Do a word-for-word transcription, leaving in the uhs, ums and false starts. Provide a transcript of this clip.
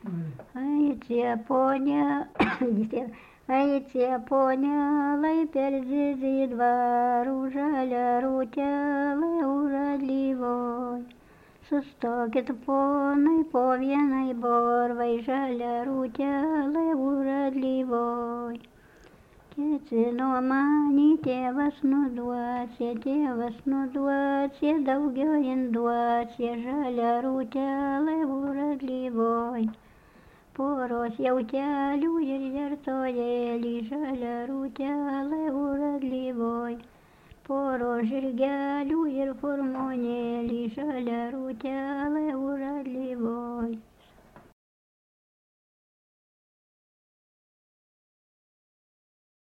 Ай, tie ponia, ай, tie ponia, per zizį dvarų žalia rūtelė užadlyvoj. Sustokit ponai po vienai borvai žalia rūtelė užadlyvoj. Ketino manį tėvas nuduosė, tėvas nuduosė, daugiau induosė žalia rūtelė užadlyvoj. Poros jautelių ir žertojėlį žalia rūtelė užadlyvoj. Poros žirgelių ir furmonėlį žalia rūtelė užadlyvoj.